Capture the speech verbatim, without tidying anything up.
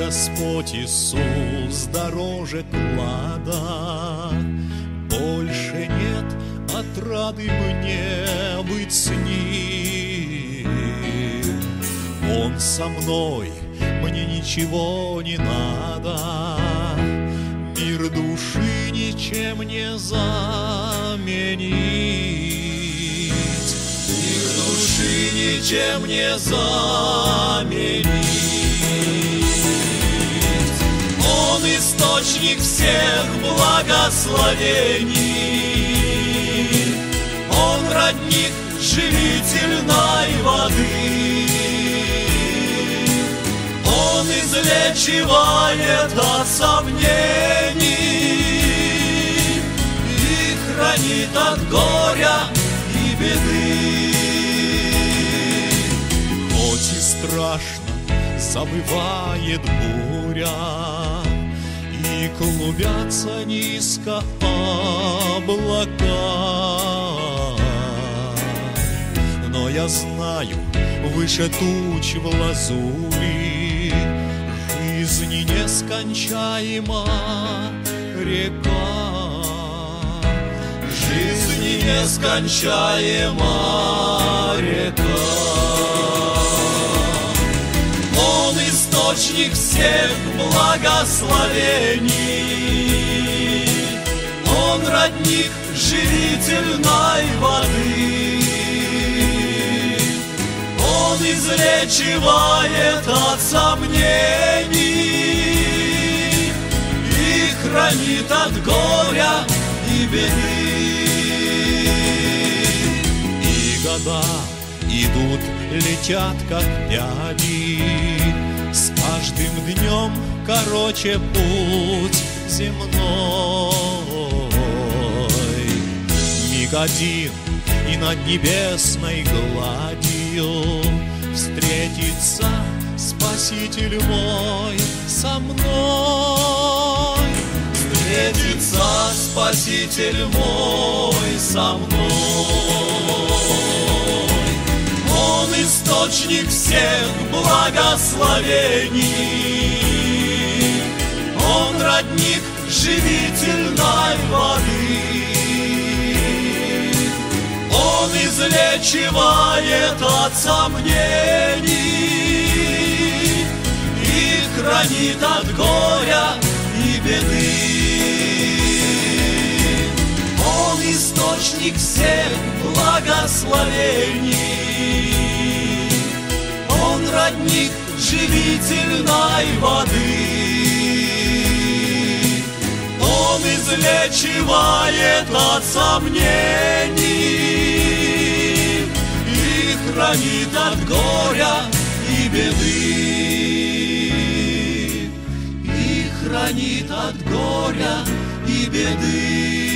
Господь Иисус дороже клада. Больше нет отрады мне быть с Ним. Он со мной, мне ничего не надо. Мир души ничем не заменить. Мир души ничем не заменить. Он источник всех благословений. Он родник живительной воды. Он излечивает от сомнений и хранит от горя и беды. Хоть и страшно забывает буря, и клубятся низко облака, но я знаю, выше туч в лазури жизни нескончаема река. Жизни нескончаема река. Он источник всех благословений. Он родник живительной воды. Он излечивает от сомнений и хранит от горя и беды. И года идут, летят, как пяди, с каждым днем короче путь земной. Миг один, и над небесной гладью встретится Спаситель мой со мной. Встретится Спаситель мой со мной. Он источник всех благословений. Он родник живительной воды. Он излечивает от сомнений и хранит от горя и беды. Он источник всех благословений. Он родник живительной воды. Он излечивает от сомнений и хранит от горя и беды. И хранит от горя и беды.